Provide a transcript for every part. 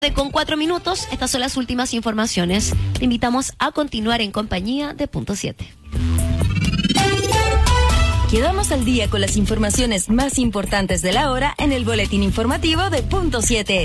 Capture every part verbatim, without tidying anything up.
Con cuatro minutos, estas son las últimas informaciones. Te invitamos a continuar en compañía de Punto siete. Quedamos al día con las informaciones más importantes de la hora en el boletín informativo de Punto siete.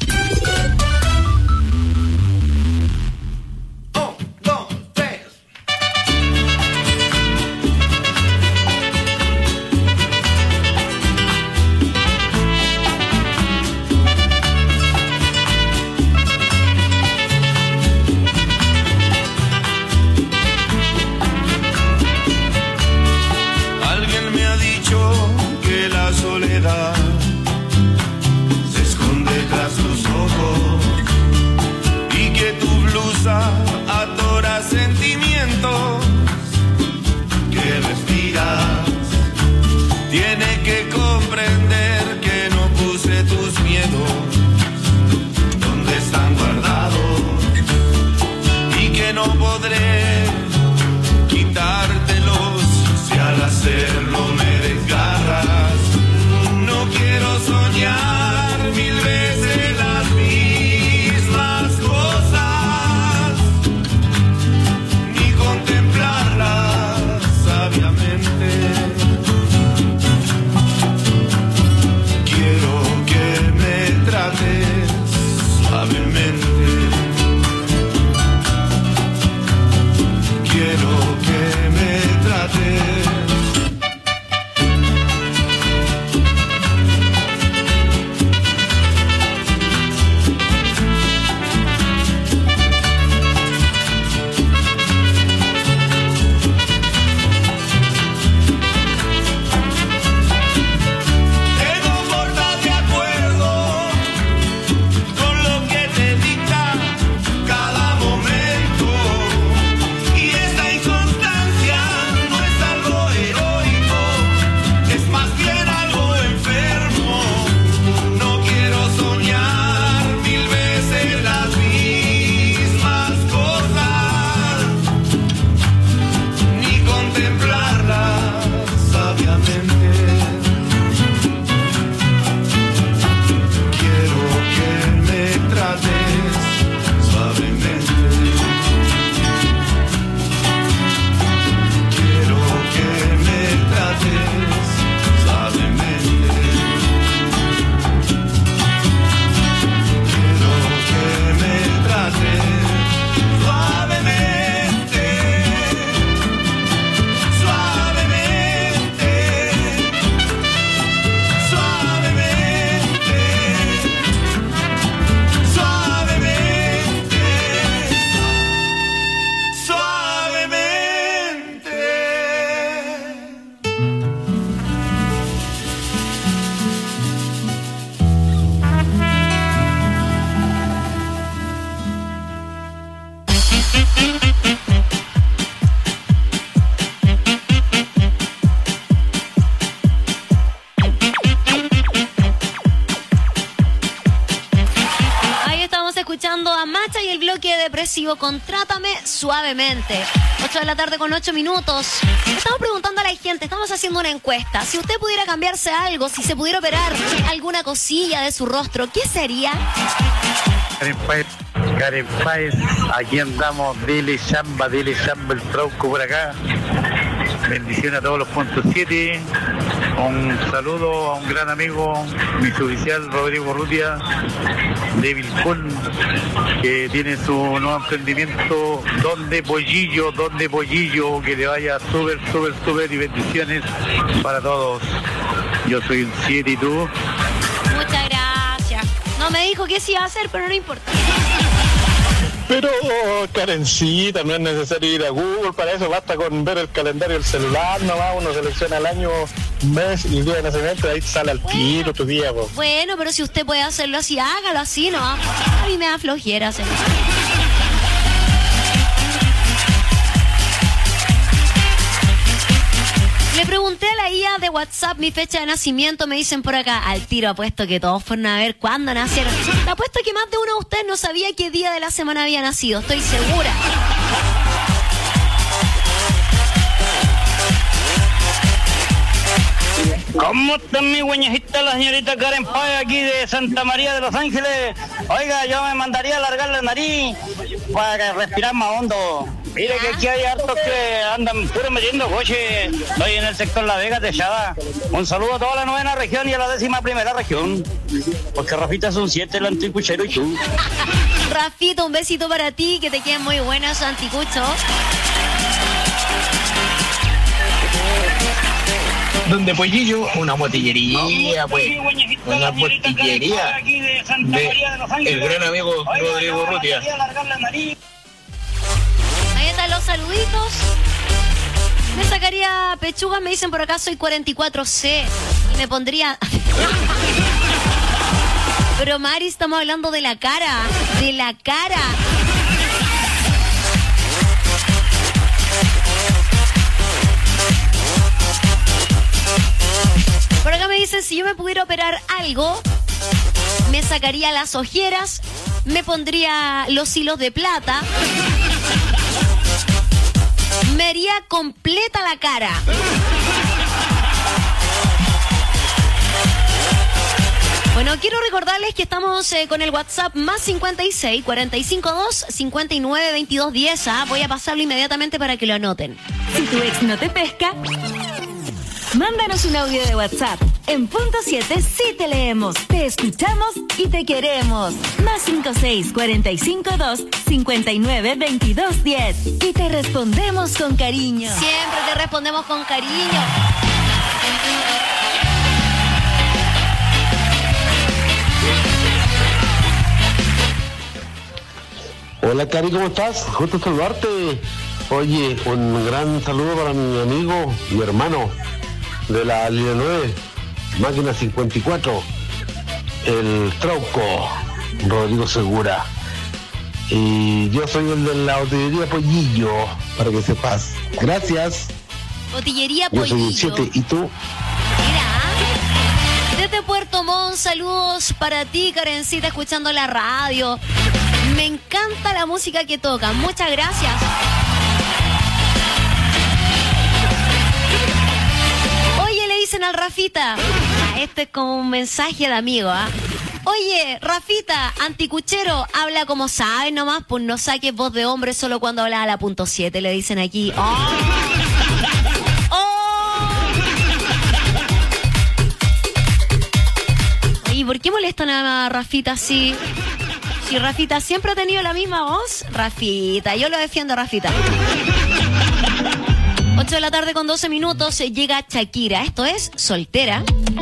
Se esconde tras los ojos y que tu blusa atora sentimientos que respiras. Tiene que comprender que no puse tus miedos donde están guardados y que no podré quitártelos si al hacerlo me desgarras. No quiero soñar mil veces las mismas cosas, ni contemplarlas sabiamente. Quiero que me trates suavemente. Quiero que me trates. Con Trátame Suavemente. ocho de la tarde con ocho minutos. Estamos preguntando a la gente, estamos haciendo una encuesta. Si usted pudiera cambiarse algo, si se pudiera operar alguna cosilla de su rostro, ¿qué sería? Karen Páez, Karen Páez, aquí andamos, dile chamba, dile chamba el trauco por acá. Bendiciones a todos los puntos siete. Un saludo a un gran amigo, mi suboficial Rodrigo Rutia, de Vilcún, que tiene su nuevo emprendimiento, Donde Pollillo, Donde Pollillo, que le vaya súper, súper, súper y bendiciones para todos. Yo soy un siete y tú. Muchas gracias. No me dijo qué se iba a hacer, pero no importa. Pero, Karencita, no es necesario ir a Google para eso, basta con ver el calendario del celular, nomás uno selecciona el año, mes y día de nacimiento, ahí sale al bueno, tiro tu día, po. Bueno, pero si usted puede hacerlo así, hágalo así, ¿no? A mí me da flojera hacerlo. Le pregunté a la I A de WhatsApp mi fecha de nacimiento, me dicen por acá, al tiro apuesto que todos fueron a ver cuándo nacieron. Te apuesto que más de uno de ustedes no sabía qué día de la semana había nacido, estoy segura. ¿Cómo está mi güeñejita, la señorita Karen Paya, aquí de Santa María de Los Ángeles? Oiga, yo me mandaría a alargar la nariz para respirar más hondo. Mire que aquí hay hartos que andan puro metiendo coche. Estoy en el sector La Vega, Techada. Un saludo a toda la novena región y a la décima primera región. Porque Rafita son siete, el anticuchero y tú. Rafita, un besito para ti, que te queden muy buenos anticuchos. Donde Pollillo, una botillería, pues, una botillería de el gran amigo Rodrigo Rutia. Ahí están los saluditos. Me sacaría pechugas, me dicen por acá, soy cuarenta y cuatro C. Y me pondría... Pero Mari, estamos hablando de la cara, de la cara. Por acá me dicen, si yo me pudiera operar algo, me sacaría las ojeras, me pondría los hilos de plata, me haría completa la cara. Bueno, quiero recordarles que estamos eh, con el WhatsApp más cincuenta y seis, cuarenta y cinco dos, cincuenta y nueve, veintidós diez. ¿ah? Voy a pasarlo inmediatamente para que lo anoten. Si tu ex no te pesca, mándanos un audio de WhatsApp. En punto siete sí te leemos, te escuchamos y te queremos. Más cincuenta y seis, cuarenta y cinco dos, cincuenta y nueve, veintidós diez. Y te respondemos con cariño. Siempre te respondemos con cariño. Hola, Cari, ¿cómo estás? Justo saludarte. Oye, un gran saludo para mi amigo, mi hermano de la línea nueve, máquina cincuenta y cuatro, el Trauco, Rodrigo Segura. Y yo soy el de la botillería Pollillo, para que sepas. Gracias. Botillería Yo Pollillo. soy el siete, ¿y tú? Mira, desde Puerto Montt, saludos para ti, Karencita, escuchando la radio. Me encanta la música que tocan. Muchas gracias. Oye, le dicen al Rafita. Ah, este es como un mensaje de amigo, ¿ah? ¿eh? Oye, Rafita, anticuchero, habla como sabes nomás, pues no saques voz de hombre solo cuando hablas a la punto siete, le dicen aquí. ¡Oh! ¡Oh! ¿Y por qué molestan a Rafita así? Si Rafita siempre ha tenido la misma voz, Rafita, yo lo defiendo, Rafita. ocho de la tarde con doce minutos, llega Shakira. Esto es Soltera.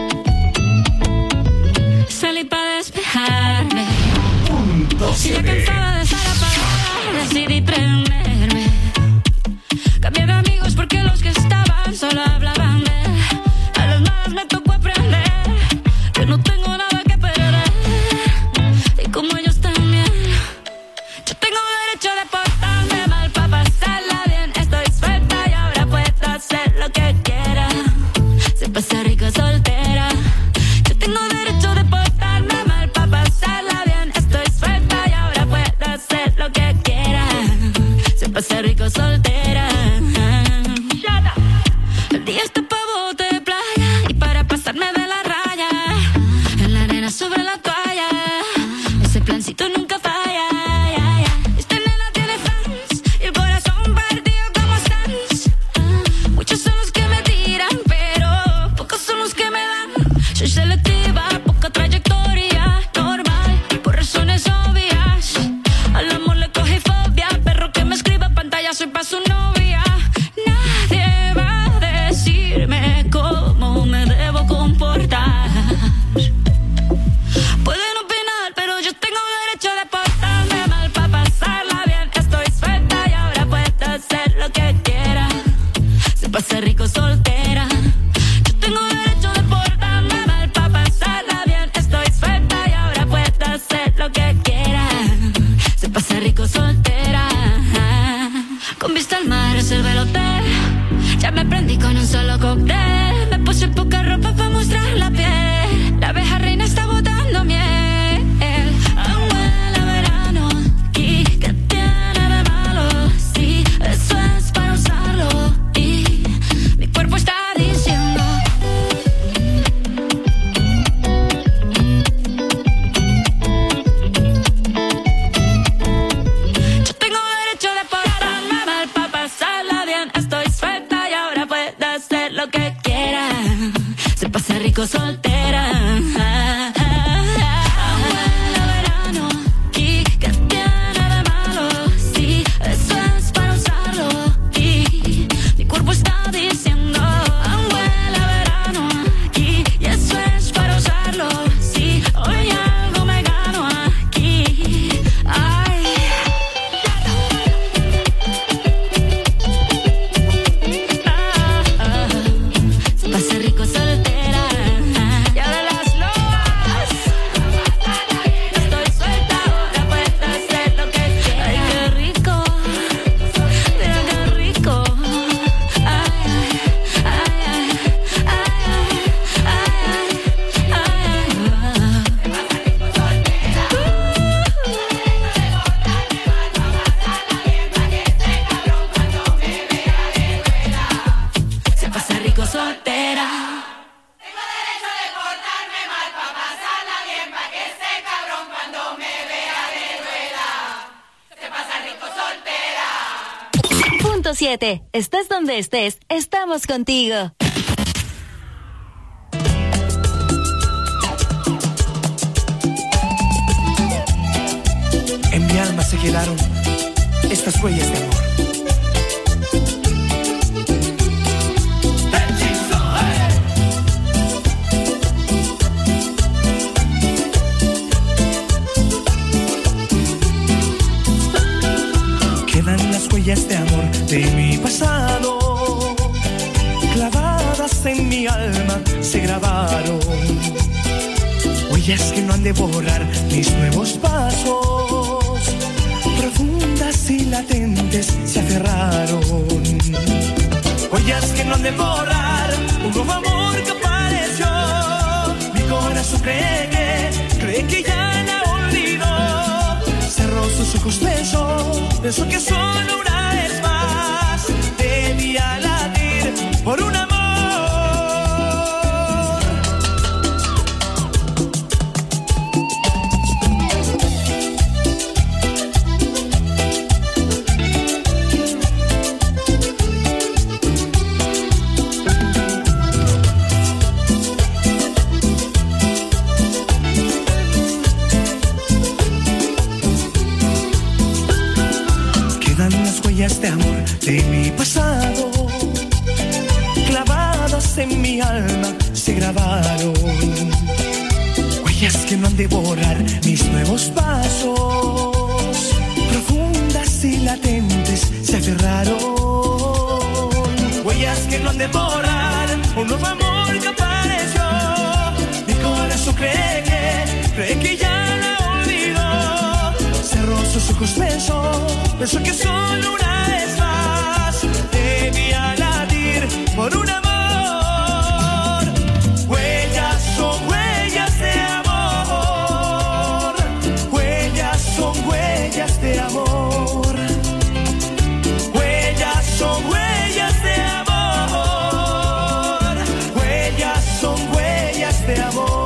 Salí para despejarme. Punto si ya cansada de estar apagada, decidí prenderme. Cambié de amigos porque los que estaban solo hablaban de él. A las malas me tocó aprender que no tengo nada que perder. Y como ellos también, yo tengo derecho de portarme mal para pasarla bien. Estoy suelta y ahora puedo hacer lo que quiera. Se pasa rico soltera. Yo tengo derecho de portarme mal para pasarla bien. Estoy suelta y ahora puedo hacer lo que quiera. Se pasa rico soltera. El día está pa' bote de playa y para pasarme de la raya. En la arena sobre la toalla. Ese plancito nunca falla. Esta nena tiene fans y el corazón partido como Sans. Muchos son los que me tiran, pero pocos son los que me dan. Soy selectiva, poca trayectoria, normal, por razones obvias. Al amor le cogí fobia, perro que me escriba pantalla, soy pa' su novia. Nadie va a decirme cómo me debo comportar. Pueden opinar, pero yo tengo derecho de portarme mal para pasarla bien. Estoy suelta y ahora puedo hacer lo que quiera. Se pasa rico soltera. Yo tengo derecho de portarme mal para pasarla bien. Estoy suelta y ahora puedo hacer lo que quiera. Se pasa rico soltera. Con vista al mar reservé el hotel. Ya me prendí con un solo cóctel. Me puse poca ropa para mostrar la piel. La abeja reina está botando miel. Aún huele a verano. ¿Y qué tiene de malo? Sí, eso es para usarlo. Y mi cuerpo está diciendo rico soltera. Ah, ah, ah. Huele a verano y que tiene de malo. Sí, eso es para usarlo y mi cuerpo está diciendo. Ah, huele a verano aquí y eso es para usarlo. Sí, hoy algo me gano aquí. Ay. Ah, ah. Se pasa rico soltera. Y ahora las lobas. Estoy suelta, ahora puedes hacer lo que quieras. Ay, qué rico. Mira qué rico. Ay, ay, ay, ay, ay, ay, ay. Se pasa rico soltera. Punto siete. Estés donde estés, estamos contigo. En mi alma se quedaron estas huellas de amor. Quedan las huellas de amor de mi pasado, clavadas en mi alma se grabaron. Huellas que no han de borrar mis nuevos pasos, profundas y latentes se aferraron. Huellas que no han de borrar un nuevo amor que apareció. Mi corazón cree que, cree que ya la olvidó. Cerró sus ojos, pensó, pensó que solo una vez más debía latir por un amor. De amor de mi pasado, clavadas en mi alma se grabaron. Huellas que no han de borrar mis nuevos pasos, profundas y latentes se aferraron. Huellas que no han de borrar un nuevo amor que apareció. Mi corazón cree que, cree que ya la olvidó. Cerró sus ojos, pensó, pensó que solo una vez más debía latir por un amor. Huellas son huellas de amor. Huellas son huellas de amor. Huellas son huellas de amor. Huellas son huellas de amor.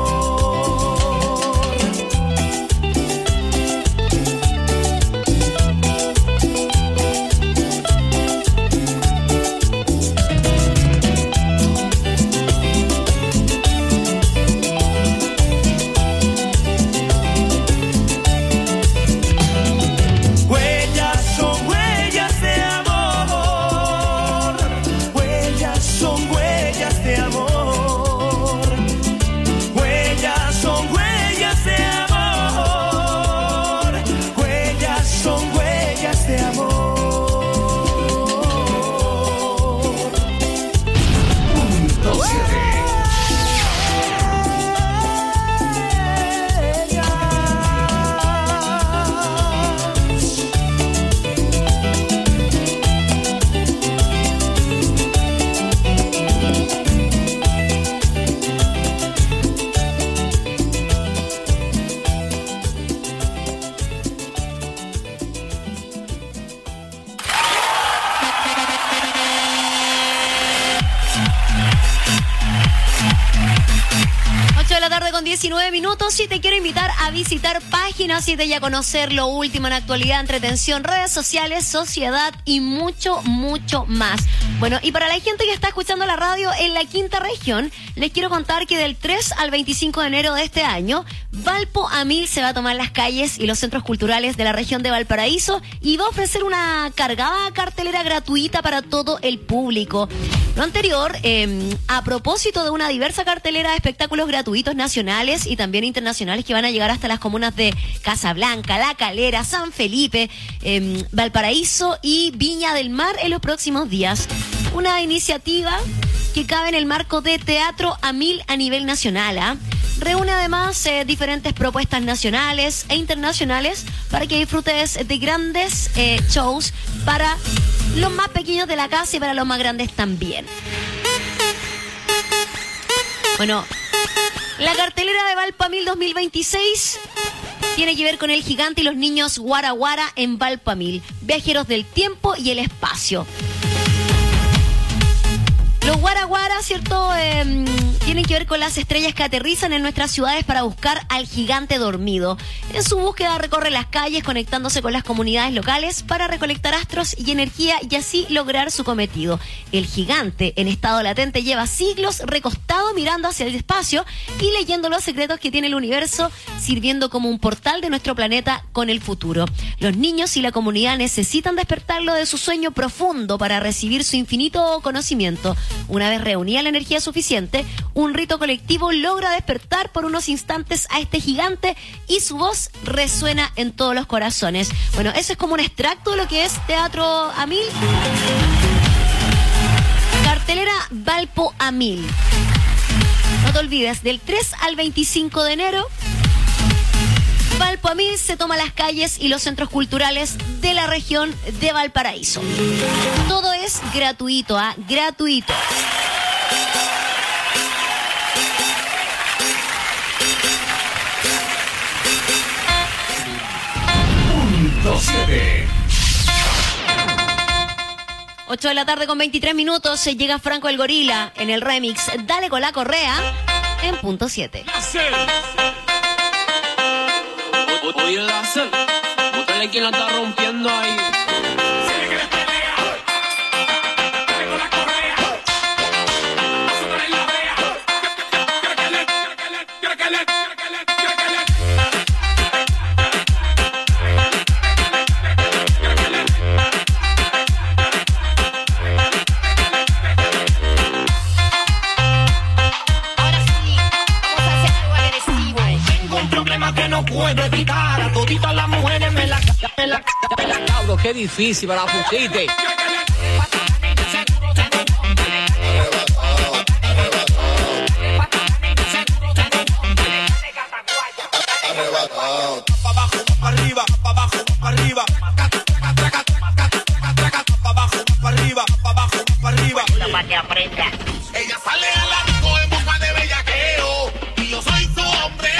la tarde con diecinueve minutos y te quiero invitar a visitar Página siete y a conocer lo último en actualidad, entretención, redes sociales, sociedad y mucho, mucho más. Bueno, y para la gente que está escuchando la radio en la quinta región, les quiero contar que del tres al veinticinco de enero de este año, Valpo a Mil se va a tomar las calles y los centros culturales de la región de Valparaíso y va a ofrecer una cargada cartelera gratuita para todo el público. Lo anterior, eh, a propósito de una diversa cartelera de espectáculos gratuitos nacionales y también internacionales que van a llegar hasta las comunas de Casablanca, La Calera, San Felipe, eh, Valparaíso y Viña del Mar en los próximos días. Una iniciativa que cabe en el marco de Teatro a Mil a nivel nacional, ¿ah? ¿eh? Reúne además eh, diferentes propuestas nacionales e internacionales para que disfrutes de grandes eh, shows para los más pequeños de la casa y para los más grandes también. Bueno, la cartelera de Valpo a Mil dos mil veintiséis tiene que ver con el gigante y los niños Guara Guara en Valpo a Mil, viajeros del tiempo y el espacio. Los Guara Guara, ¿cierto? Eh, tienen que ver con las estrellas que aterrizan en nuestras ciudades para buscar al gigante dormido. En su búsqueda recorre las calles conectándose con las comunidades locales para recolectar astros y energía y así lograr su cometido. El gigante en estado latente lleva siglos recostado mirando hacia el espacio y leyendo los secretos que tiene el universo, sirviendo como un portal de nuestro planeta con el futuro. Los niños y la comunidad necesitan despertarlo de su sueño profundo para recibir su infinito conocimiento. Una vez reunida la energía suficiente, un rito colectivo logra despertar por unos instantes a este gigante y su voz resuena en todos los corazones. Bueno, eso es como un extracto de lo que es Teatro a Mil. Cartelera Valpo a Mil. No te olvides, del tres al veinticinco de enero, Valpo a Mil se toma las calles y los centros culturales de la región de Valparaíso. Todo es gratuito, ¿ah? ¿eh? Gratuito. Punto siete. ocho de la tarde con veintitrés minutos, se llega Franco el Gorila en el remix Dale con la Correa en Punto siete. Oye, Láser, búscale quien la está rompiendo ahí. Puedo evitar a toditas las mujeres me la me la me la cabro, qué difícil para la pusiste. Pa' abajo, pa' arriba, pa' abajo, pa' arriba, pa' abajo, pa' arriba, pa' abajo, pa' arriba. Ella sale a la disco en busca de bellaqueo y yo soy su hombre.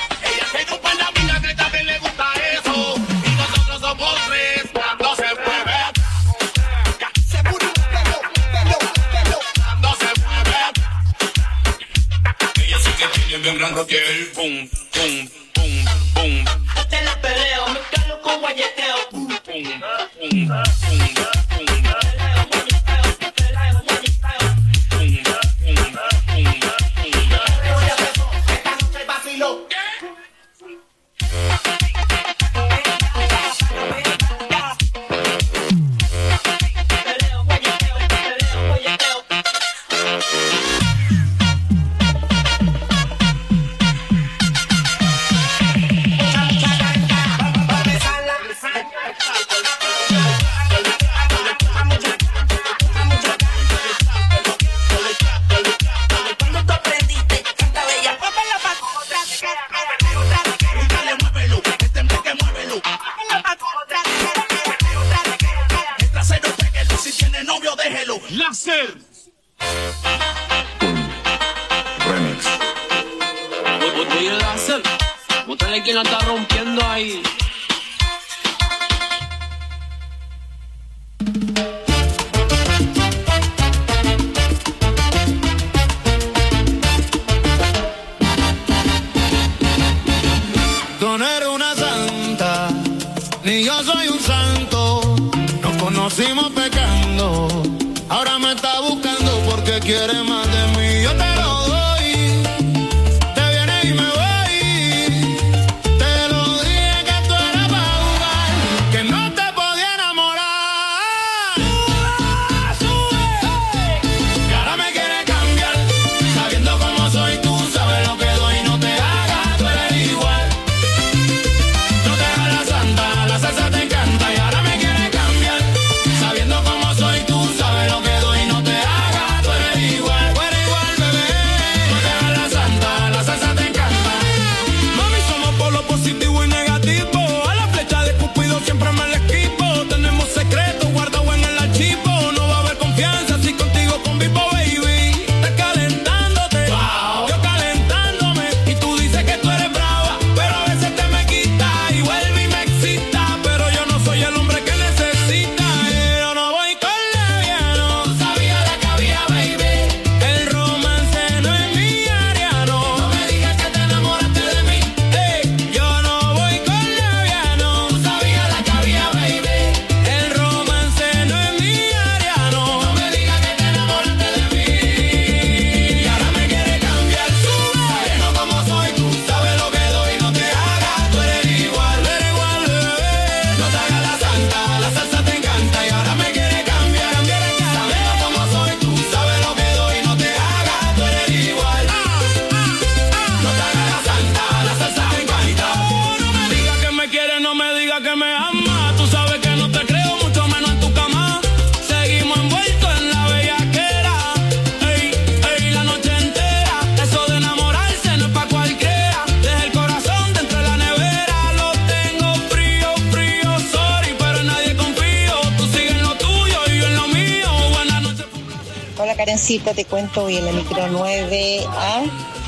Bien grande que el pum, pum, pum, pum. Te la peleo, me calo con guayeteo. Pum, pum, pum, pum. Láser. Remix. Oye, Láser, búscale quien la está rompiendo ahí. y yo soy un santo. Nos conocimos pecando. Ahora me está buscando porque quiere más de mí. Yo te lo doy. Te vienes y me voy. Te lo dije que tú eras para jugar, que no te podía enamorar. Y ahora me quiere cambiar, sabiendo cómo soy tú. Sabes lo que doy, no te hagas, tú eres igual. No te hagas la santa, la salsa te encanta. Y ahora me quiere cambiar, sabiendo cómo soy tú. Sabes lo que doy, no te hagas, tú eres igual. Tú eres igual, bebé. No te hagas la santa, la salsa te encanta. Mami, somos por lo positivo y negativo. A la flecha de Cupido siempre me la esquivo. Tenemos secretos guardados en el archivo. No va a haber confianza si contigo convivo, baby. Estás calentándote, wow. Yo calentándome. Y tú dices que tú eres brava, pero a veces te me quita y vuelve y me excita. Pero yo no soy el hombre que necesita. Yo no voy con leviano. Tú sabías la que había, baby. El romance no es mi área, no. No me digas que te enamoraste de mí. Ey, yo no voy con leviano. Tú sabías la que había, baby. El romance no es mi área, no. No me digas que te enamoraste de mí. Y ahora me quiere cambiar, sube. Sabiendo cómo soy tú, sabes lo que doy, no te hagas, tú eres igual, eres igual, bebé. No te hagas la santa, la salsa te encanta. Y ahora me quiere cambiar, sabiendo cómo soy tú, sabes lo que doy, no te hagas, tú eres igual. No te hagas la santa, la salsa te encanta. No me digas que me quieres, no me digas que me amas. Tú sabes que no te creo, mucho menos en tu cama. Seguimos envueltos en la bellaquera. Ey, ey, la noche entera. Eso de enamorarse no es pa' cualquiera. Deja el corazón dentro de la nevera. Lo tengo frío, frío, sorry, pero en nadie confío. Tú sigues en lo tuyo y yo en lo mío. Buenas noches. Hola Karencita, te cuento hoy en la micro nueve A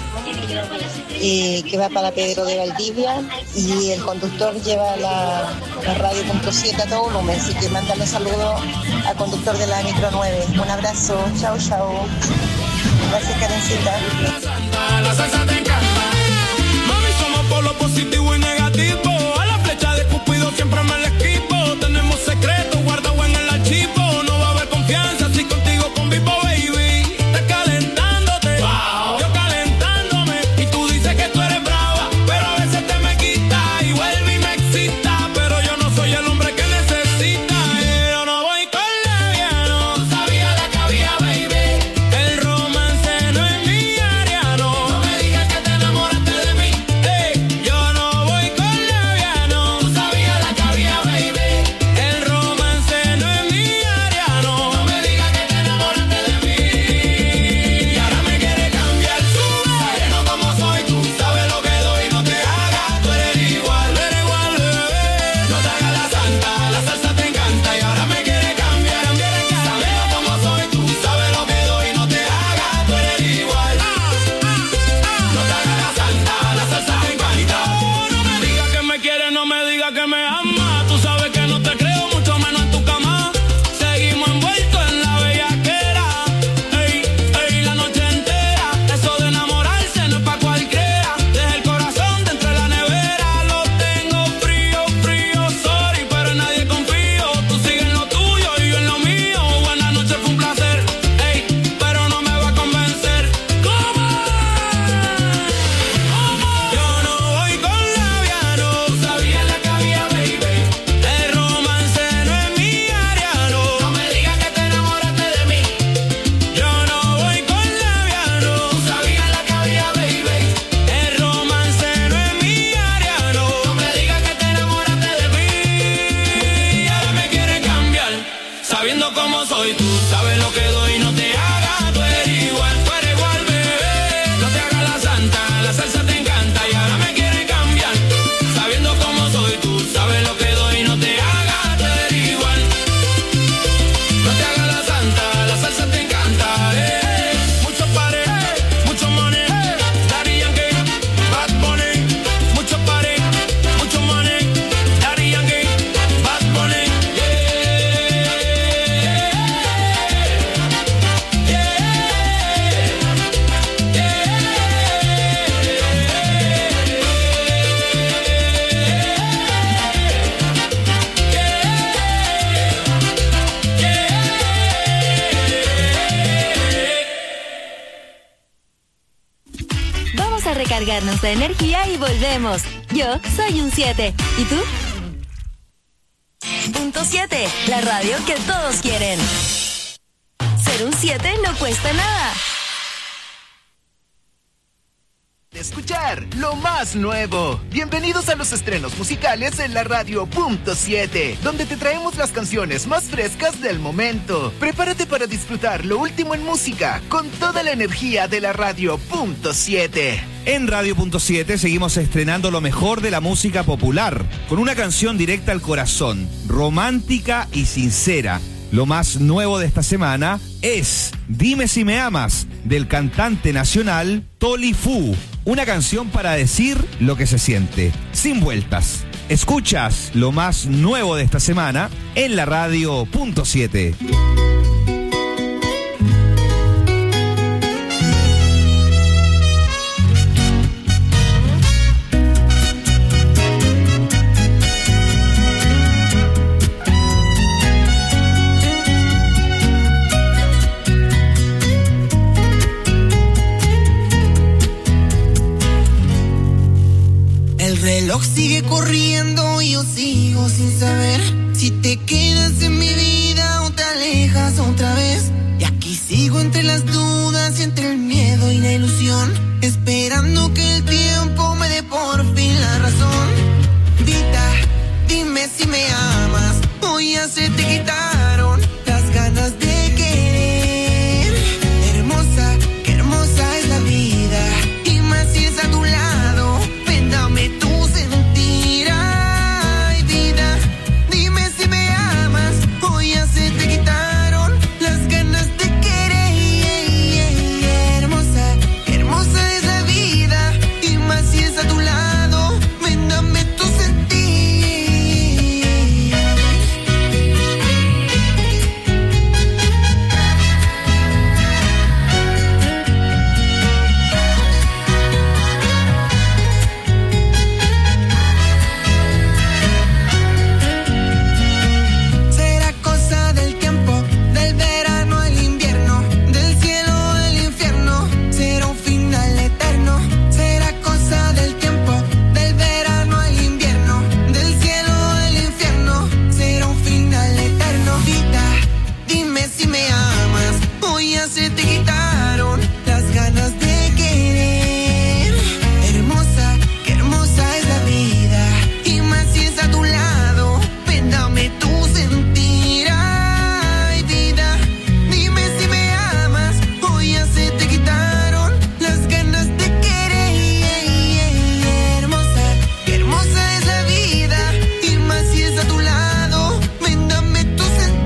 eh, que va para Pedro de Valdivia y el conductor lleva la, la radio punto siete a todo volumen, así que mándale saludos al conductor de la micro nueve. Un abrazo, chao, chao. Gracias Karencita. La salsa te encanta. Mami, somos por lo positivo y negativo. A la flecha de Cupido siempre me la esquivo. Tenemos secretos guardados en el archivo. No va a haber confianza si contigo convivo, baby. Estás calentándote, wow. Yo calentándome. Y tú dices que tú eres brava, pero a veces te me quita y vuelve y me excita. Pero yo no soy el hombre que necesita. Yo no voy con leviano. Tú sabías la que había, baby. El romance no es mi área, no. No me digas que te enamoraste de mí. Ey, yo no voy con leviano. Tú sabías la que había, baby. El romance no es mi área, no. No me digas que te enamoraste de mí. Y ahora me quiere cambiar, sube. Sabiendo cómo soy tú, sabes lo que doy, no te hagas, tú eres igual, eres igual, bebé. No te hagas la santa, la salsa te encanta. Y ahora me quiere cambiar, sabiendo cómo soy tú, sabes lo que doy, no te hagas, tú eres igual. No te hagas la santa, la salsa te encanta. No me digas que me quieres, no me digas que me amas. Tú sabes que no te creo, mucho menos en tu cama. Seguimos envueltos en la bellaquera. Ey, ey, la noche entera. Eso de enamorarse no es pa' cualquiera. Deja el corazón dentro de la nevera. Lo tengo frío, frío, sorry, pero en nadie confío. Tú sigues en lo tuyo y yo en lo mío. Buenas noches, fue un placer. Ey, pero no me va a convencer. ¿Cómo? Yo no voy con leviano. Tú sabías la que había, baby. El romance no es mi área, no. No me digas que te enamoraste de mí. Yo no voy con leviano. Tú sabías la que había, baby. El romance no es mi área, no. No me digas que te enamoraste de mí. Y ahora me quiere cambiar, sabiendo cómo soy tú, sabes lo que doy, no te hagas, tú eres igual, tú eres igual, bebé. No te hagas la santa, la salsa te encanta. Y ahora me quiere cambiar, sabiendo cómo soy tú, sabes lo que doy, no te hagas, tú eres igual. No te hagas la santa, la salsa te encanta. Eh. Muchos pares, mucho money, Daddy Yankee, Bad Bunny. Muchos pares, mucho money, Daddy Yankee, Bad Bunny. Yeah. recargarnos de energía y volvemos. Yo soy un siete. ¿Y tú? Punto siete, la radio que todos quieren. Ser un siete no cuesta nada. Escuchar lo más nuevo. Bienvenidos a los estrenos musicales en la radio Punto siete, donde te traemos las canciones más frescas del momento. Prepárate para disfrutar lo último en música con toda la energía de la radio Punto siete. En Radio Punto siete seguimos estrenando lo mejor de la música popular, con una canción directa al corazón, romántica y sincera. Lo más nuevo de esta semana es Dime si me amas, del cantante nacional Toli Fu. Una canción para decir lo que se siente, sin vueltas. Escuchas lo más nuevo de esta semana en la radio Punto siete. El reloj sigue corriendo y yo sigo sin saber si te quedas en mi vida o te alejas otra vez. Y aquí sigo entre las dudas y entre el miedo y la ilusión, esperando que el tiempo me dé por fin la razón. Vida, dime si me amas, hoy ya se te quitaron las ganas de querer. Hermosa, qué hermosa es la vida, y más si es a tu lado. Dame tu sentir, ay vida, dime si me amas, hoy ya se te quitaron las ganas de querer. Hermosa, hermosa es la vida, y más si es a tu lado, ven dame tu sentir. Se te quitaron las ganas de querer. Hermosa, qué hermosa es la vida, y más si es a tu lado, ven dame tu sentir, ay vida, dime si me amas, hoy ya se te quitaron las ganas de querer. Hermosa, qué hermosa es la vida, y más si es a tu lado, ven dame tu sentir.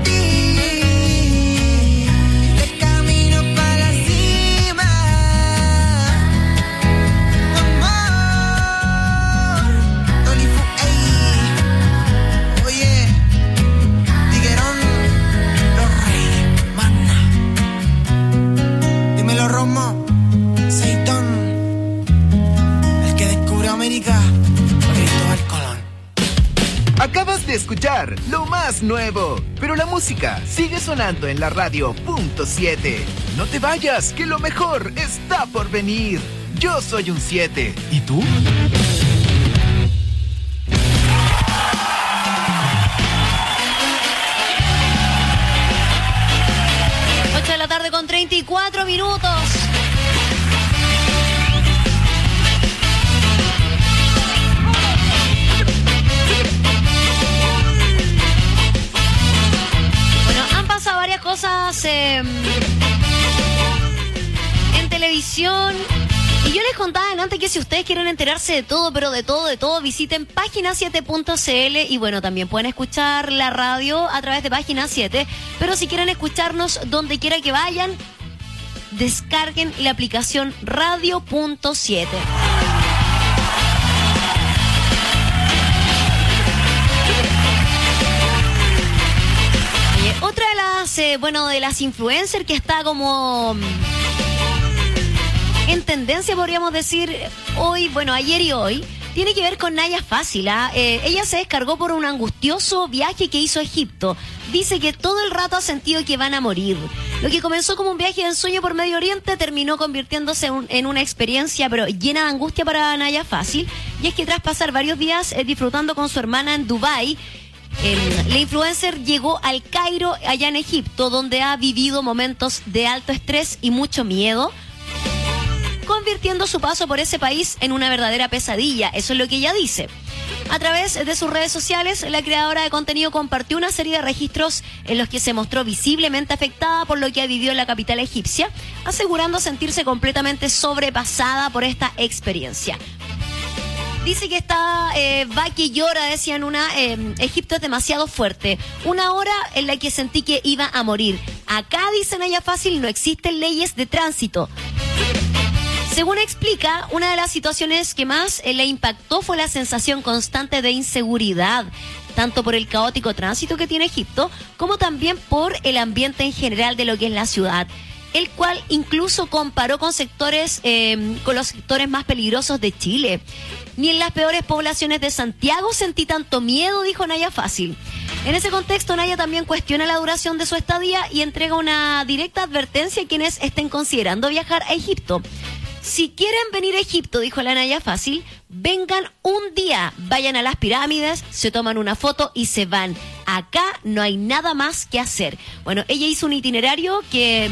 Romo, Seitón, el que descubrió América, Cristóbal Colón. Acabas de escuchar lo más nuevo, pero la música sigue sonando en la radio Punto siete. No te vayas, que lo mejor está por venir. Yo soy un siete. ¿Y tú? ocho de la tarde con treinta y cuatro minutos. Bueno, han pasado varias cosas eh, en televisión. Y yo les contaba antes que si ustedes quieren enterarse de todo, pero de todo, de todo, visiten página siete punto c l y bueno, también pueden escuchar la radio a través de Página siete, pero si quieren escucharnos donde quiera que vayan, descarguen la aplicación Radio Punto siete. Oye, otra de las, eh, bueno, de las influencers que está como en tendencia, podríamos decir, hoy, bueno, ayer y hoy, tiene que ver con Naya Fácil. ¿ah? Eh, ella se descargó por un angustioso viaje que hizo a Egipto. Dice que todo el rato ha sentido que van a morir. Lo que comenzó como un viaje de ensueño por Medio Oriente terminó convirtiéndose un, en una experiencia pero llena de angustia para Naya Fácil. Y es que tras pasar varios días eh, disfrutando con su hermana en Dubái, eh, la influencer llegó al Cairo, allá en Egipto, donde ha vivido momentos de alto estrés y mucho miedo, convirtiendo su paso por ese país en una verdadera pesadilla. Eso es lo que ella dice. A través de sus redes sociales, la creadora de contenido compartió una serie de registros en los que se mostró visiblemente afectada por lo que ha vivido en la capital egipcia, asegurando sentirse completamente sobrepasada por esta experiencia. Dice que está, eh, va que llora, decía en una, eh, Egipto es demasiado fuerte. Una hora en la que sentí que iba a morir. Acá, dice Naya Fácil, no existen leyes de tránsito. Según explica, una de las situaciones que más eh, le impactó fue la sensación constante de inseguridad, tanto por el caótico tránsito que tiene Egipto, como también por el ambiente en general de lo que es la ciudad, el cual incluso comparó con sectores, eh, con los sectores más peligrosos de Chile. Ni en las peores poblaciones de Santiago sentí tanto miedo, dijo Naya Fácil. En ese contexto, Naya también cuestiona la duración de su estadía y entrega una directa advertencia a quienes estén considerando viajar a Egipto. Si quieren venir a Egipto, dijo la Naya Fácil, vengan un día, vayan a las pirámides, se toman una foto y se van. Acá no hay nada más que hacer. Bueno, ella hizo un itinerario que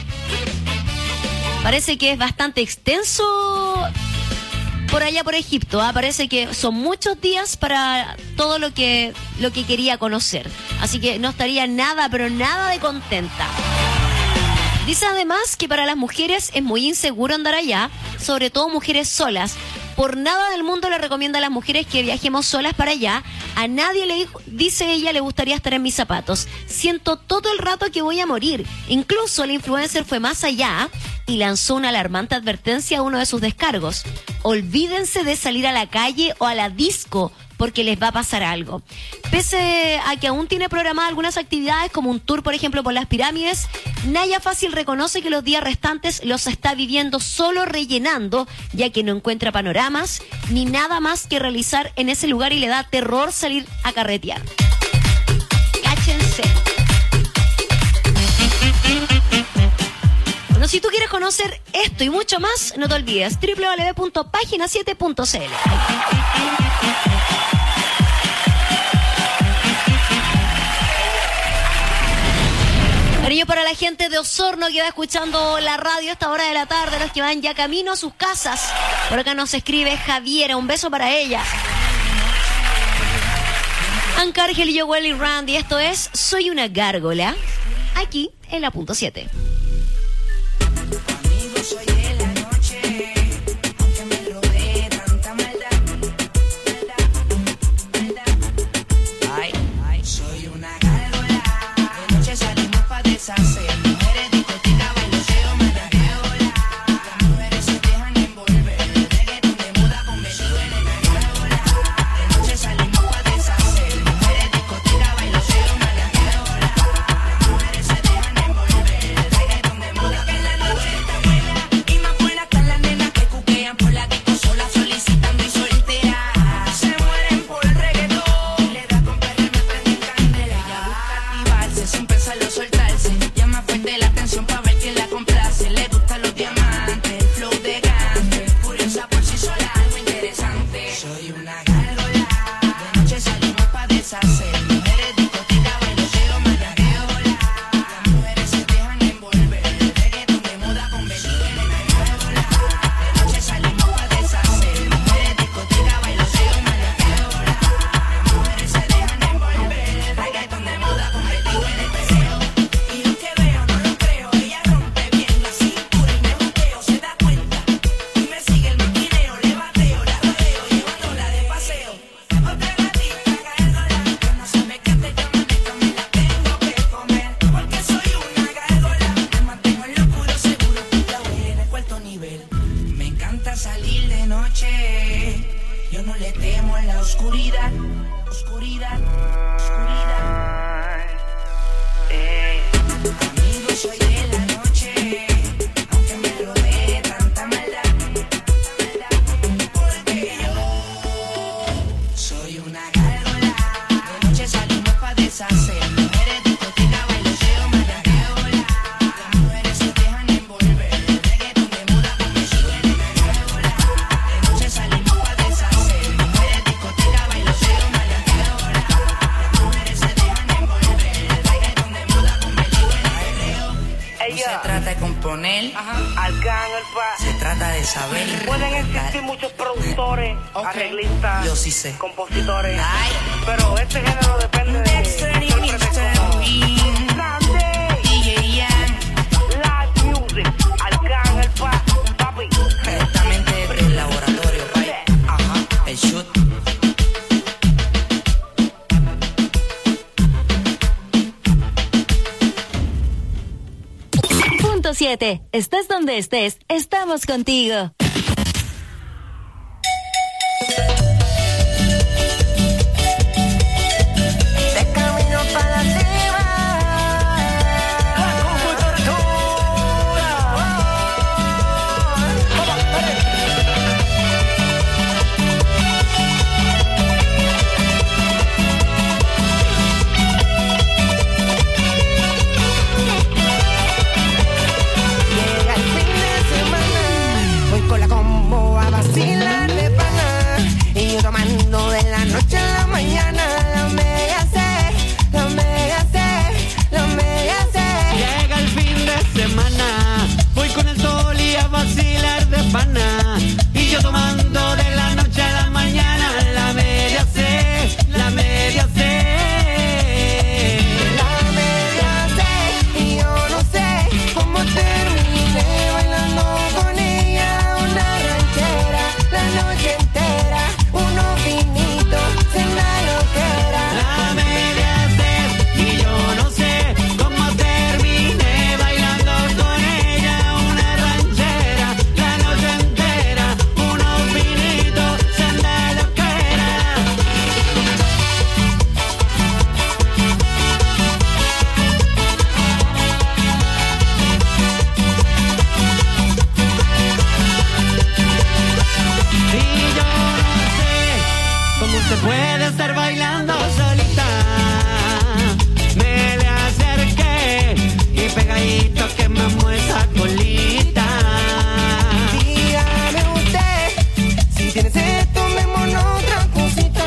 parece que es bastante extenso por allá por Egipto. ¿eh? Parece que son muchos días para todo lo que, lo que quería conocer. Así que no estaría nada, pero nada de contenta. Dice además que para las mujeres es muy inseguro andar allá, sobre todo mujeres solas. Por nada del mundo le recomienda a las mujeres que viajemos solas para allá. A nadie le dijo, dice ella, le gustaría estar en mis zapatos. Siento todo el rato que voy a morir. Incluso la influencer fue más allá y lanzó una alarmante advertencia a uno de sus descargos. Olvídense de salir a la calle o a la disco, porque les va a pasar algo. Pese a que aún tiene programadas algunas actividades como un tour, por ejemplo, por las pirámides, Naya Fácil reconoce que los días restantes los está viviendo solo rellenando, ya que no encuentra panoramas ni nada más que realizar en ese lugar y le da terror salir a carretear. Cáchense. Bueno, si tú quieres conocer esto y mucho más, no te olvides, doble u doble u doble u punto página siete punto c l. Cariño para la gente de Osorno que va escuchando la radio a esta hora de la tarde, los que van ya camino a sus casas. Por acá nos escribe Javiera, un beso para ella. Ancargel, y Joel y Randy, esto es Soy una gárgola, aquí en la punto siete. Hacer mujeres, discoteca, bailoteo, maraqueo, las mujeres se dejan envolver, el reggaetón de moda convertido en el reggaetón. De noche salimos pa' deshacer, mujeres, discoteca, bailoteo, maraqueo, las mujeres se dejan envolver, el reggaetón componer, Arcángel, pa. se trata de saber. Pueden existir muchos productores, Ok. arreglistas, Yo sí sé. compositores, Ay. pero este género depende de Dexter y intérpretes mister como Bean. Grande, D J Yan. Live Music, Arcángel, pa, papi. Directamente desde el laboratorio, pa. Ajá. El shoot. Punto siete. Estés donde estés, estamos contigo. De camino para arriba. Llega el fin de semana, voy con la combo a vacilar de pana. Y yo tomando de la noche a la mañana. La mega C, la mega C, la mega C. Llega el fin de semana, voy con el sol y a vacilar de pana. Y yo tomando de la noche a la mañana, la media C, la media C. La media C, y yo no sé cómo terminé bailando con ella. Una ranchera, la noche entera, unos vinitos, cena loquera. La media C, y yo no sé cómo terminé bailando con ella. Una ranchera, la noche entera, unos vinitos, senda loquera. Y yo no sé cómo se puede estar bailando solita. Me le acerqué y pegadito quemamos esa colita. Dígame usted, si tienes esto, tomémonos otra cosita.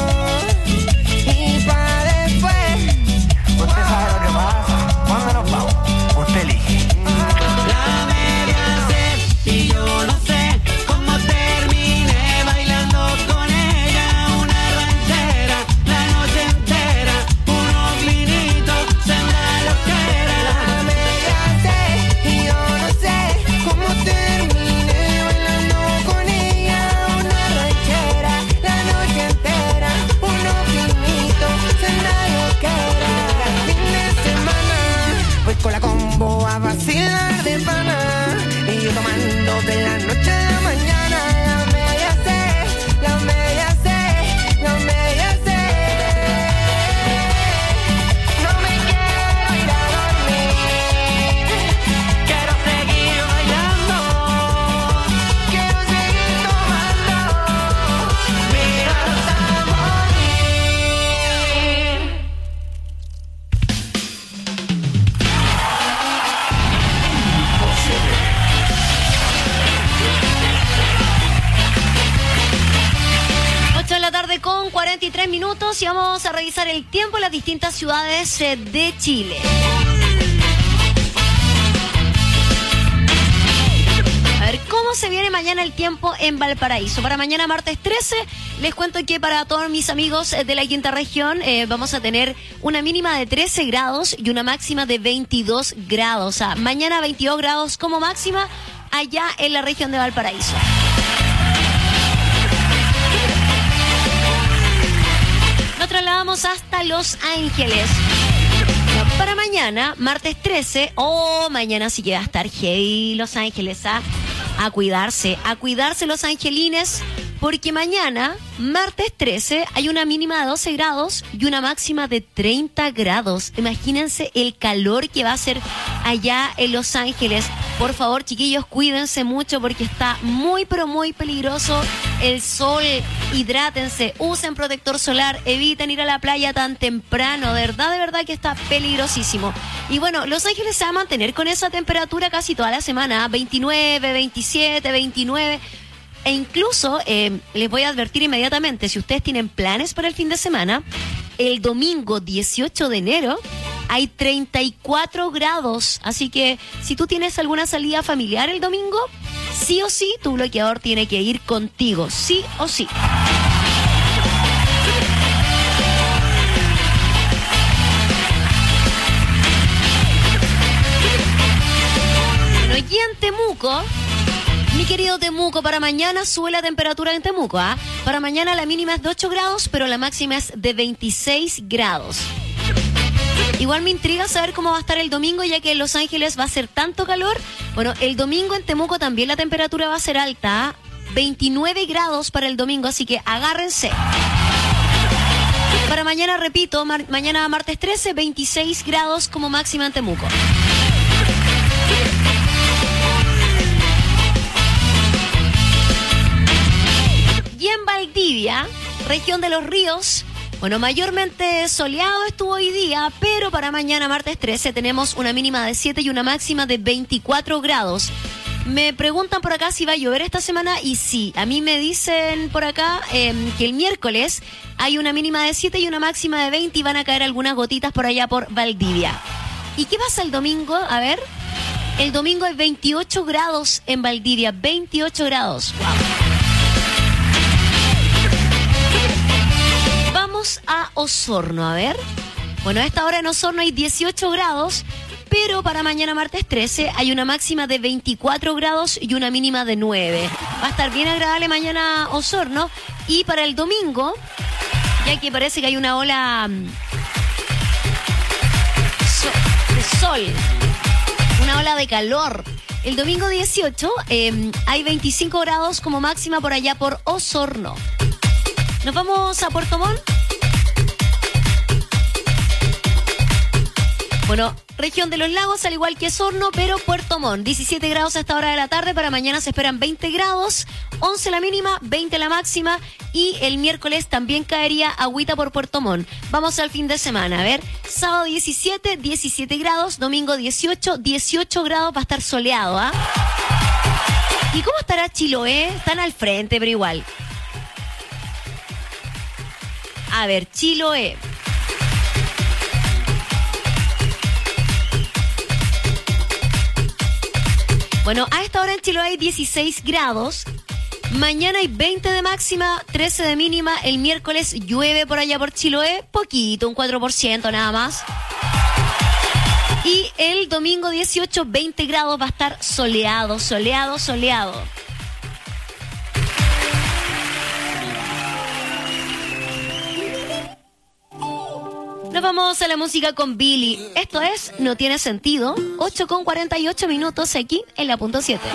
Y pa' después, usted sabe lo que pasa. ¿Cuándo nos vamos? Usted elige. La media C, y yo no sé cómo terminé bailando con ella. Una ranchera, la noche entera, unos vinitos, senda loquera. La media C, y yo no sé cómo terminé bailando con ella. Una ranchera, la noche entera, unos vinitos, cena loquera. El fin de semana, voy con la combo a vacilar de pana. Y yo tomando de la noche a la mañana. La media C, la media C, la media C. No me quiero ir a dormir. Quiero seguir bailando, Quiero seguir tomando. mira hasta morir. ocho de la tarde con cuarenta y tres minutos y vamos a revisar el tiempo en las distintas ciudades eh, de Chile. A ver, ¿cómo se viene mañana el tiempo en Valparaíso? Para mañana martes trece, les cuento que para todos mis amigos eh, de la quinta región eh, vamos a tener una mínima de trece grados y una máxima de veintidós grados. O sea, mañana veintidós grados como máxima allá en la región de Valparaíso. Nos trasladamos hasta Los Ángeles. Para mañana, martes trece, o oh, mañana sí que va a estar heavy Los Ángeles, ¿ah? A cuidarse, a cuidarse los angelines, porque mañana, martes trece, hay una mínima de doce grados y una máxima de treinta grados. Imagínense el calor que va a hacer allá en Los Ángeles. Por favor, chiquillos, cuídense mucho porque está muy, pero muy peligroso el sol. Hidrátense, usen protector solar, eviten ir a la playa tan temprano. De verdad, de verdad que está peligrosísimo. Y bueno, Los Ángeles se va a mantener con esa temperatura casi toda la semana, veintinueve, veintisiete, veintinueve. E incluso, eh, les voy a advertir inmediatamente, si ustedes tienen planes para el fin de semana, el domingo dieciocho de enero hay treinta y cuatro grados. Así que si tú tienes alguna salida familiar el domingo, sí o sí, tu bloqueador tiene que ir contigo, sí o sí. Bueno, y en Temuco, mi querido Temuco, para mañana sube la temperatura en Temuco, ¿ah? ¿eh? Para mañana la mínima es de ocho grados, pero la máxima es de veintiséis grados. Igual me intriga saber cómo va a estar el domingo, ya que en Los Ángeles va a ser tanto calor. Bueno, el domingo en Temuco también la temperatura va a ser alta, ¿eh? veintinueve grados para el domingo, así que agárrense. Para mañana, repito, mar- mañana martes trece, veintiséis grados como máxima en Temuco. Y en Valdivia, región de Los Ríos, bueno, mayormente soleado estuvo hoy día, pero para mañana, martes trece, tenemos una mínima de siete y una máxima de veinticuatro grados. Me preguntan por acá si va a llover esta semana, y sí, a mí me dicen por acá eh, que el miércoles hay una mínima de siete y una máxima de veinte y van a caer algunas gotitas por allá por Valdivia. ¿Y qué pasa el domingo? A ver, el domingo hay veintiocho grados en Valdivia, veintiocho grados. Wow. Vamos a Osorno, a ver. Bueno, a esta hora en Osorno hay dieciocho grados, pero para mañana martes trece hay una máxima de veinticuatro grados y una mínima de nueve. Va a estar bien agradable mañana Osorno. Y para el domingo, ya que parece que hay una ola so- de sol, una ola de calor. El domingo dieciocho eh, hay veinticinco grados como máxima por allá por Osorno. ¿Nos vamos a Puerto Montt? Bueno, región de los lagos, al igual que Osorno, pero Puerto Montt, diecisiete grados a esta hora de la tarde. Para mañana se esperan veinte grados, once la mínima, veinte la máxima. Y el miércoles también caería agüita por Puerto Montt. Vamos al fin de semana, a ver. Sábado diecisiete, diecisiete grados. Domingo dieciocho, dieciocho grados. Va a estar soleado, ¿ah? ¿Y cómo estará Chiloé? Están al frente, pero igual. A ver, Chiloé. Bueno, a esta hora en Chiloé hay dieciséis grados. Mañana hay veinte de máxima, trece de mínima. El miércoles llueve por allá por Chiloé, poquito, un cuatro por ciento nada más. Y el domingo dieciocho, veinte grados, va a estar soleado, soleado, soleado. Nos vamos a la música con Billy. Esto es No Tiene Sentido. ocho con cuarenta y ocho minutos aquí en la punto siete.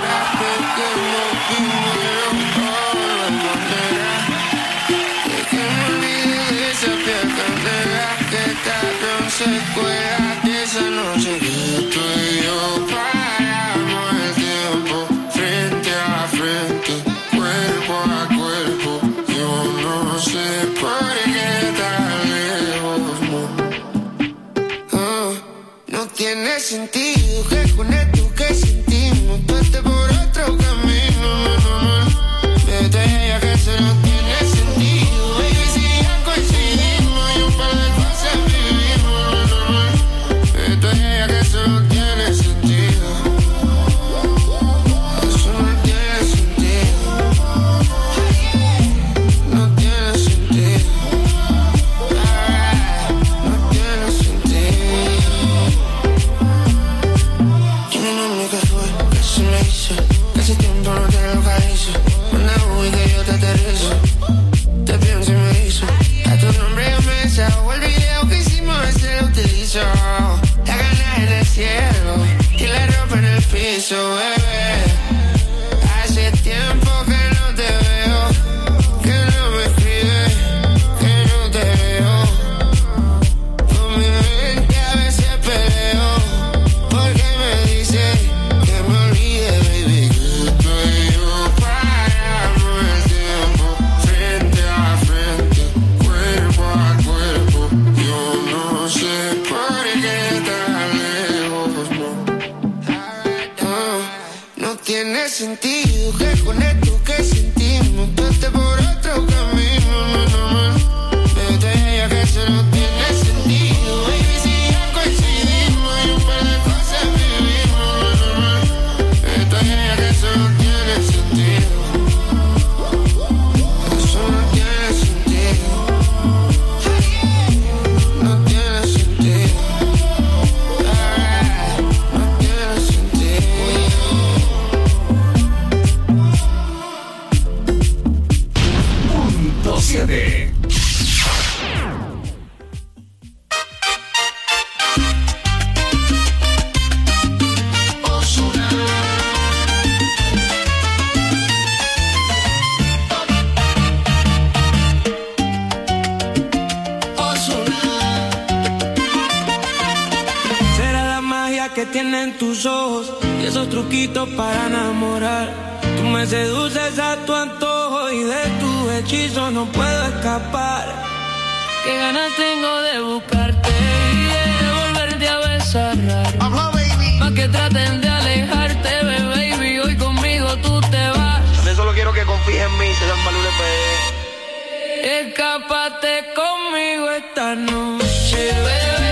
Tiene sentido que con esto que sentimos tú estés por otro camino, no, no, no. Desde ella que eso no tiene sentido, baby, si ya coincidimos y un par de cosas vivimos, no, no, no. Desde ella que eso no tiene sentido, eso no tiene sentido, no tiene sentido, ah, no tiene sentido. Casi tiempo no te localizo. Manda Uy que yo te aterrizo. Te pienso y me hizo. A tu nombre yo me desahogo. El video que hicimos ese lo utilizo. La gana en el cielo y la ropa en el piso, bebé. Hace tiempo que no te veo, que no me escribes, que no te veo. Con mi mente a veces peleo, porque me dice que me olvide, baby, que tú y yo paramos el tiempo, frente a frente, cuerpo a cuerpo. Yo no sé por qué tan lejos, no, no, no tiene sentido que con esto que sentimos tú estés por otro camino, no, no, no. Desde ella que eso no tiene sentido, baby, si ya coincidimos. Ozuna. Será la magia que tienen tus ojos y esos truquitos para enamorar. Tú me seduces a tu antojo y de tu hechizo no puedo escapar. Qué ganas tengo de buscarte y de volverte a besar. Pa' que traten de alejarte, bebé, baby. Hoy conmigo tú te vas. También solo quiero que confíes en mí, se dan valores, Escápate conmigo esta noche, bebé.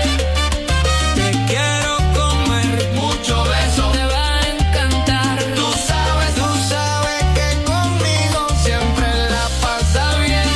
Te quiero comer, mucho beso. te va a encantar. Tú sabes, tú sabes que conmigo siempre la pasa bien.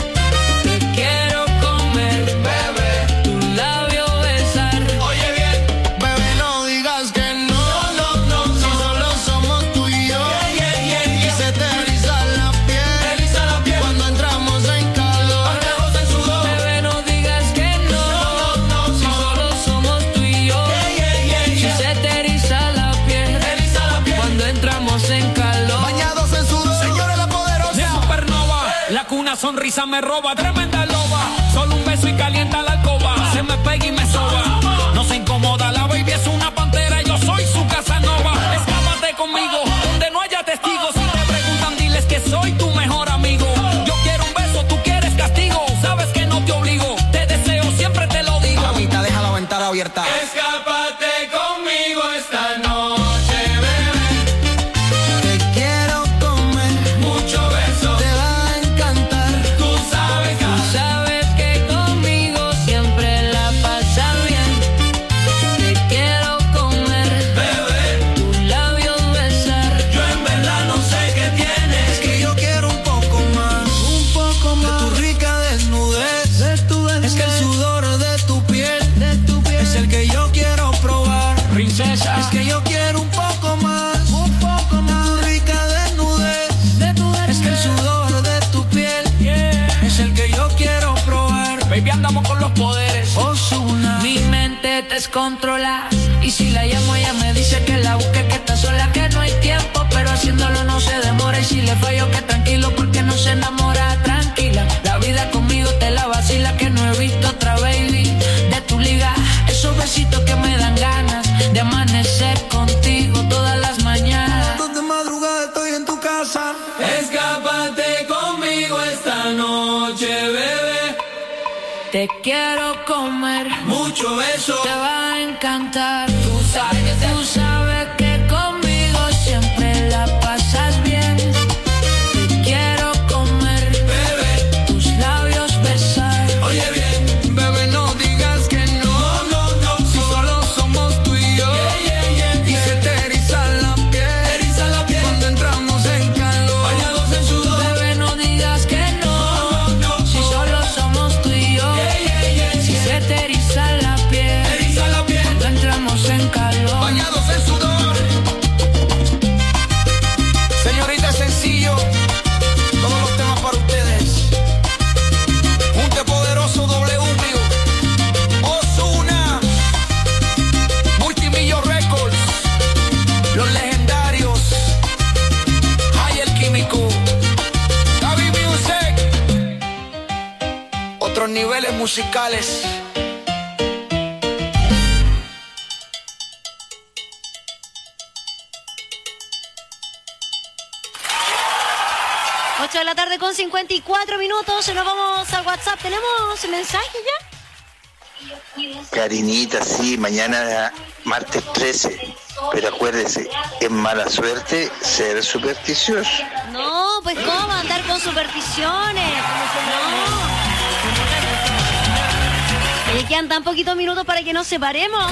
Te quiero comer, Bebé, tu labio besar. oye bien, bebé, no digas que no, no, no, si solo somos tú y yo. Y se te eriza la piel, cuando entramos en calor. Bebé, no digas que no, si solo somos tú y yo. Si se te eriza la piel, cuando entramos en calor. Bañados en sudor, señores la poderosa. De supernova, la cuna sonrisa me roba, tremenda loba. Solo un beso y calienta la alcoba. Se me pega y me soba. No se incomoda, la baby es una pantera y yo soy su Casanova. Escápate conmigo, donde no haya testigos. Si te preguntan, diles que soy tu mejor amigo. Yo quiero un beso, tú quieres castigo. Sabes que no te obligo, te deseo, siempre te lo digo. Mamita, deja la ventana abierta. Escápate conmigo esta noche, bebé. Te quiero comer, Mucho beso, te va a encantar. tú sabes que Tú sabes que conmigo siempre la pasas bien. Te quiero comer, bebé, tus labios besar. yo en verdad no sé qué tienes. Es que yo quiero un poco más, un poco más de tu rica desnudez, de tu desnudez. Es que el sudor de tu piel, de tu piel es el que yo quiero probar. Princesa, Es que yo quiero un poco más, un poco más de tu rica desnudez, de tu desnudez. Es que el sudor de tu piel es el que yo quiero probar. baby, andamos con los poderes. Ozuna. Mi mente te descontrola y si la llamo ella me dice que la busque, que está sola, que no hay tiempo, pero haciéndolo no se demora. Y si le fallo que tranquilo porque no se enamora. Tranquila, la vida conmigo te la vacila, que no he visto otra baby de tu liga. Esos besitos que me dan ganas de amanecer contigo todas las mañanas. De madrugada estoy en tu casa. Escápate conmigo esta noche, bebé. Te quiero comer, Mucho beso, te va a encantar. Tú sabes, tú sabes que conmigo siempre la pasas bien. Te quiero comer, bebé, tus labios besar. oye bien, Bebé, no digas que no, no, no, si solo somos tú y yo. Y se te eriza la piel, eriza la piel, cuando entramos en calor. bañados en sudor. Bebé, no digas que no, No, no, si solo somos tú y yo. Si se te eriza la piel, eriza la piel, cuando entramos en calor. bañados en sudor. Señorita, es sencillo, todos los temas para ustedes. Junte poderoso W, Ozuna, Multimillo Records, los legendarios, Hay el Químico, Gaby Music, otros niveles musicales. ocho de la tarde con cincuenta y cuatro minutos. Nos vamos al WhatsApp. ¿Tenemos mensaje ya? Karinita, sí, mañana martes trece, pero acuérdese, es mala suerte ser supersticioso. No, pues ¿cómo andar con supersticiones? No. Y quedan tan poquitos minutos para que nos separemos.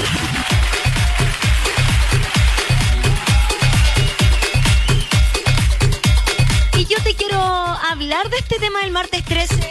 Y yo te quiero hablar de este tema del martes trece.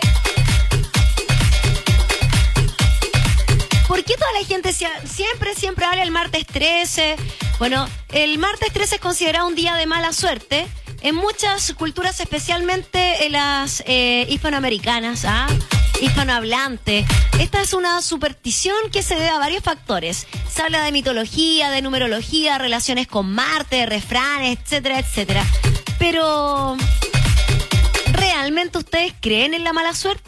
¿Por qué toda la gente siempre, siempre habla del martes trece? Bueno, el martes trece es considerado un día de mala suerte en muchas culturas, especialmente en las eh, hispanoamericanas. ¿ah? hispanohablante. Esta es una superstición que se debe a varios factores. Se habla de mitología, de numerología, relaciones con Marte, refranes, etcétera, etcétera. Pero, ¿realmente ustedes creen en la mala suerte?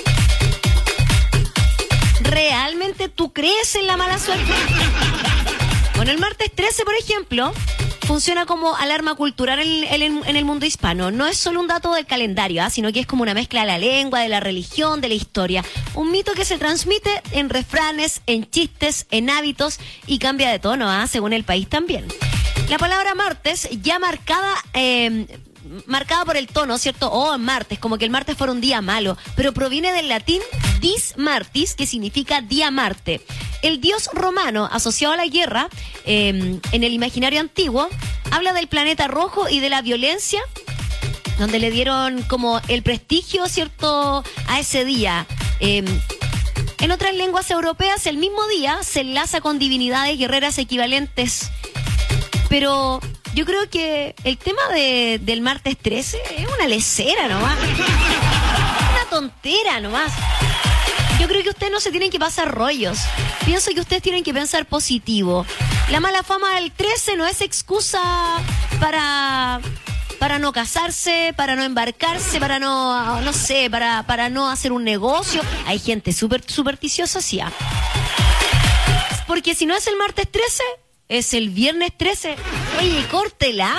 ¿Realmente tú crees en la mala suerte? Bueno, el martes trece, por ejemplo, funciona como alarma cultural en, en, en el mundo hispano. No es solo un dato del calendario, ¿eh? Sino que es como una mezcla de la lengua, de la religión, de la historia. Un mito que se transmite en refranes, en chistes, en hábitos y cambia de tono, ¿eh? Según el país también. La palabra martes, ya marcada... Eh, marcada por el tono, ¿cierto? O oh, martes, como que el martes fuera un día malo, pero proviene del latín dis martis, que significa día Marte. El dios romano asociado a la guerra, eh, en el imaginario antiguo, habla del planeta rojo y de la violencia, donde le dieron como el prestigio, ¿cierto?, a ese día. Eh, en otras lenguas europeas, el mismo día se enlaza con divinidades guerreras equivalentes, pero... yo creo que el tema de, del martes trece es una lecera nomás. Una tontera nomás. Yo creo que ustedes no se tienen que pasar rollos. Pienso que ustedes tienen que pensar positivo. La mala fama del trece no es excusa para... para no casarse, para no embarcarse, para no, no sé, para, para no hacer un negocio. Hay gente súper supersticiosa, sí. ¿Ah? Porque si no es el martes trece... es el viernes trece. Oye, córtela.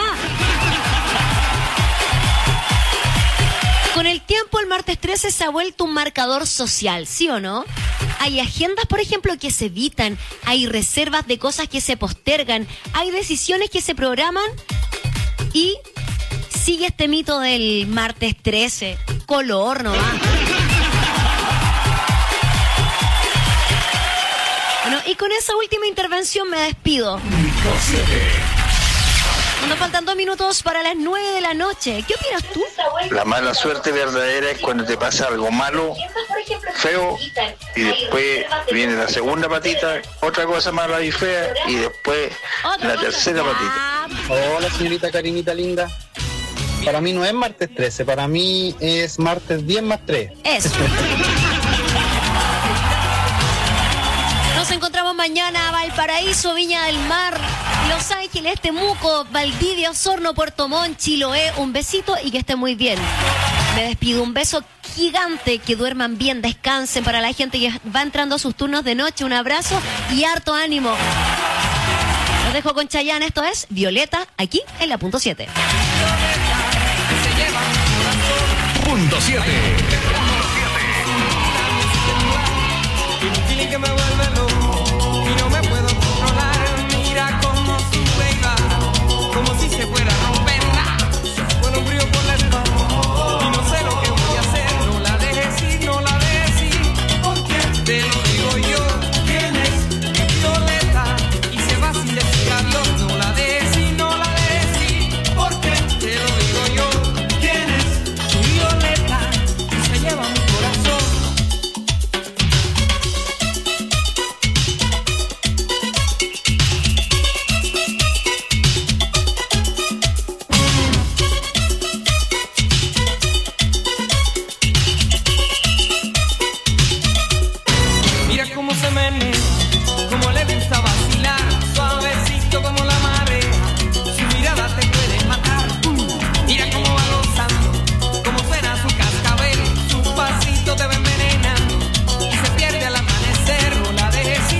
Con el tiempo, el martes trece se ha vuelto un marcador social, ¿sí o no? Hay agendas, por ejemplo, que se evitan. Hay reservas de cosas que se postergan. Hay decisiones que se programan. Y sigue este mito del martes trece. Color nomás. Bueno, y con esa última intervención me despido. Nos faltan dos minutos para las nueve de la noche. ¿Qué opinas tú? La mala suerte verdadera es cuando te pasa algo malo, feo, y después viene la segunda patita, otra cosa mala y fea, y después la tercera patita. Hola, señorita Karinita linda. Para mí no es martes trece, para mí es martes diez más tres. Eso. Nos encontramos mañana. Valparaíso, Viña del Mar, Los Ángeles, Temuco, Valdivia, Osorno, Puerto Montt, Chiloé. Un besito y que estén muy bien. Me despido. Un beso gigante. Que duerman bien, descansen. Para la gente que va entrando a sus turnos de noche, un abrazo y harto ánimo. Los dejo con Chayanne. Esto es Violeta, aquí en la punto siete. Punto siete. Feeling que me